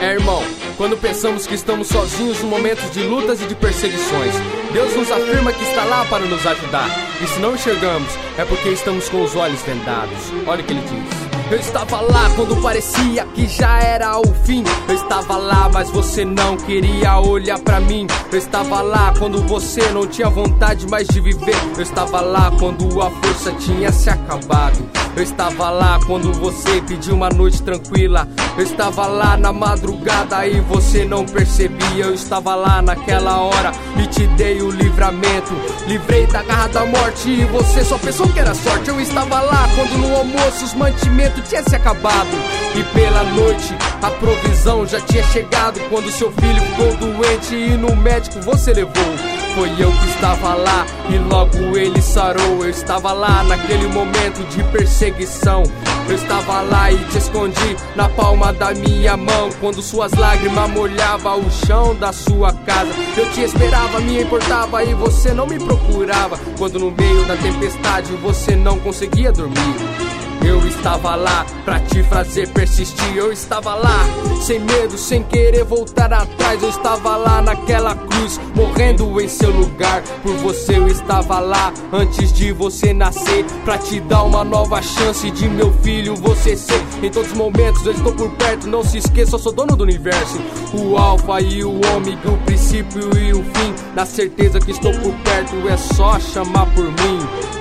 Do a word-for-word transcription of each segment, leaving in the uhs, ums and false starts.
É, irmão, quando pensamos que estamos sozinhos em momentos de lutas e de perseguições, Deus nos afirma que está lá para nos ajudar. E se não enxergamos, é porque estamos com os olhos vendados. Olha o que ele diz. Eu estava lá quando parecia que já era o fim. Eu estava lá, mas você não queria olhar pra mim. Eu estava lá quando você não tinha vontade mais de viver. Eu estava lá quando a força tinha se acabado. Eu estava lá quando você pediu uma noite tranquila. Eu estava lá na madrugada e você não percebia. Eu estava lá naquela hora e te dei o livramento. Livrei da garra da morte e você só pensou que era sorte. Eu estava lá quando no almoço os mantimentos tinha se acabado e pela noite a provisão já tinha chegado. Quando seu filho ficou doente e no médico você levou, foi eu que estava lá e logo ele sarou. Eu estava lá naquele momento de perseguição. Eu estava lá e te escondi na palma da minha mão. Quando suas lágrimas molhavam o chão da sua casa, eu te esperava, me importava e você não me procurava. Quando no meio da tempestade você não conseguia dormir, eu estava lá pra te fazer persistir. Eu estava lá, sem medo, sem querer voltar atrás. Eu estava lá naquela cruz, morrendo em seu lugar. Por você eu estava lá, antes de você nascer, pra te dar uma nova chance de meu filho você ser. Em todos os momentos eu estou por perto, não se esqueça, eu sou dono do universo. O alfa e o ômega, o princípio e o fim. Na certeza que estou por perto, é só chamar por mim.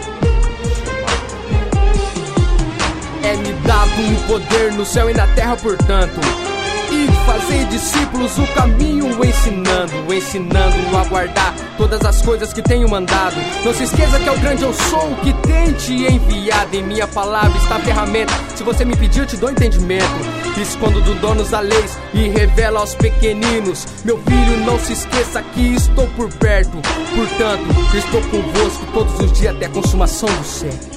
É me dado o poder no céu e na terra, portanto, e fazer discípulos o caminho ensinando, ensinando a guardar todas as coisas que tenho mandado. Não se esqueça que é o grande eu sou que tem te enviado. Em minha palavra está a ferramenta, se você me pedir eu te dou entendimento. Escondo do donos da leis e revela aos pequeninos. Meu filho, não se esqueça que estou por perto. Portanto, estou convosco todos os dias até a consumação do século.